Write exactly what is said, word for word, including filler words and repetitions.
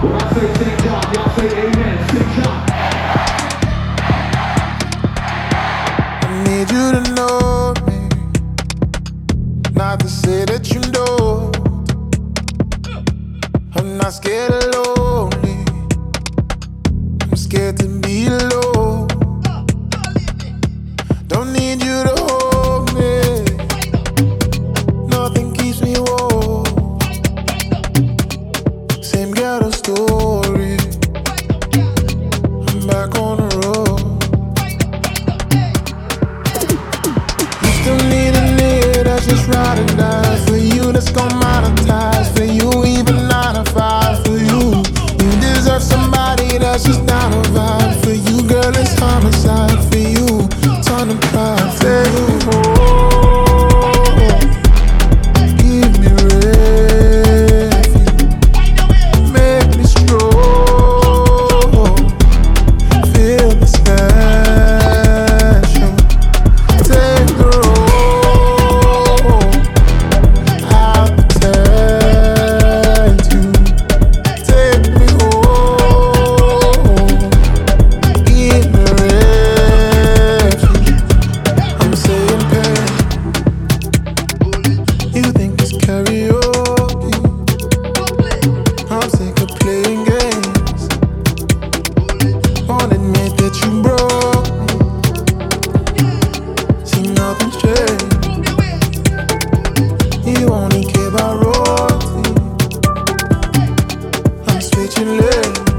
When I say sing God, y'all say amen. Sing God. I need you to know me, not to say that you know. I'm not scared of lonely, I'm scared to be alone. Don't need you to hold me, nothing keeps me warm. Same ghetto story, I'm back on the road. You still need a nigga that's just ride or die for you, that's gon' monetize for you, even nine to five for you. You deserve somebody that's just down to vibe for you, girl. It's homicide for you, ton of pride for you. Give me refuge, make me strong, feel the special. Take the road, I'll protect you. Take me home, give me refuge. I'm saying pain, you think it's karaoke. I'm sick of playing games, won't admit that you broke me. See, nothing's changed, you only care about royalty. I'm switching lanes,